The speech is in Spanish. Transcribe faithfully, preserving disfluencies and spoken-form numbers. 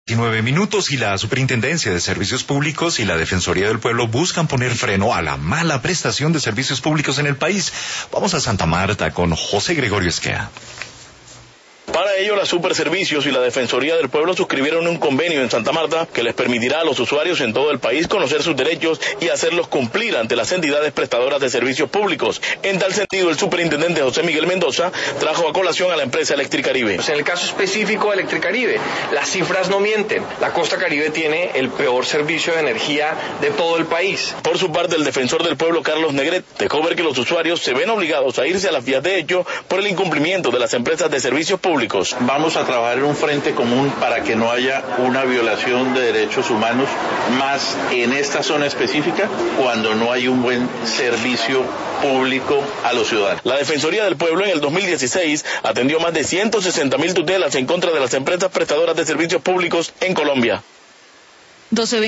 diecinueve minutos y la Superintendencia de Servicios Públicos y la Defensoría del Pueblo buscan poner freno a la mala prestación de servicios públicos en el país. Vamos a Santa Marta con José Gregorio Esquea. Para ello, la Superservicios y la Defensoría del Pueblo suscribieron un convenio en Santa Marta que les permitirá a los usuarios en todo el país conocer sus derechos y hacerlos cumplir ante las entidades prestadoras de servicios públicos. En tal sentido, el superintendente José Miguel Mendoza trajo a colación a la empresa Electricaribe. Pues en el caso específico de Electricaribe, las cifras no mienten. La costa caribe tiene el peor servicio de energía de todo el país. Por su parte, el defensor del pueblo, Carlos Negret, dejó ver que los usuarios se ven obligados a irse a las vías de hecho por el incumplimiento de las empresas de servicios públicos. Vamos a trabajar en un frente común para que no haya una violación de derechos humanos más en esta zona específica cuando no hay un buen servicio público a los ciudadanos. La Defensoría del Pueblo en el dos mil dieciséis atendió más de ciento sesenta mil tutelas en contra de las empresas prestadoras de servicios públicos en Colombia. doce